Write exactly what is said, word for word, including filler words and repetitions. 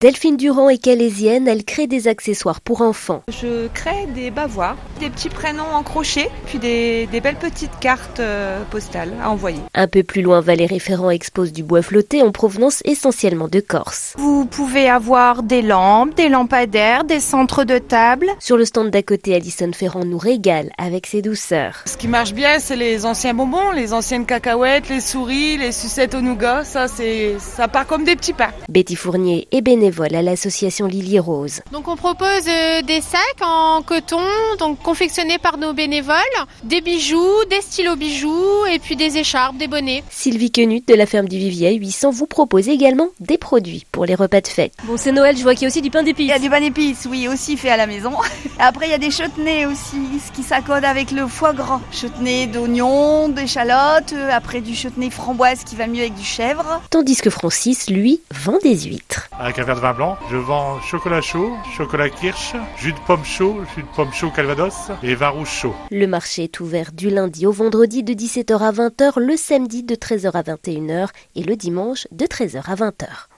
Delphine Durand est calaisienne, elle crée des accessoires pour enfants. Je crée des bavoirs, des petits prénoms en crochet, puis des, des belles petites cartes euh, postales à envoyer. Un peu plus loin, Valérie Ferrand expose du bois flotté en provenance essentiellement de Corse. Vous pouvez avoir des lampes, des lampadaires, des centres de table. Sur le stand d'à côté, Alison Ferrand nous régale avec ses douceurs. Ce qui marche bien, c'est les anciens bonbons, les anciennes cacahuètes, les souris, les sucettes au nougat. Ça, c'est, ça part comme des petits pains. Betty Fournier est bénévole à l'association Lily Rose. Donc on propose euh, des sacs en coton, donc confectionnés par nos bénévoles, des bijoux, des stylos bijoux et puis des écharpes, des bonnets. Sylvie Quenut de la ferme du Vivier à huit cents vous propose également des produits pour les repas de fête. Bon, c'est Noël, je vois qu'il y a aussi du pain d'épices. Il y a du pain d'épices, oui, aussi fait à la maison. Après, il y a des chutneys aussi, ce qui s'accorde avec le foie gras. Chutney d'oignons, d'échalotes, après du chutney framboise qui va mieux avec du chèvre. Tandis que Francis, lui, vend des huîtres. Avec un verre de vin blanc, je vends chocolat chaud, chocolat kirsch, jus de pomme chaud, jus de pomme chaud calvados et vin rouge chaud. Le marché est ouvert du lundi au vendredi de dix-sept heures à vingt heures, le samedi de treize heures à vingt et une heures et le dimanche de treize heures à vingt heures.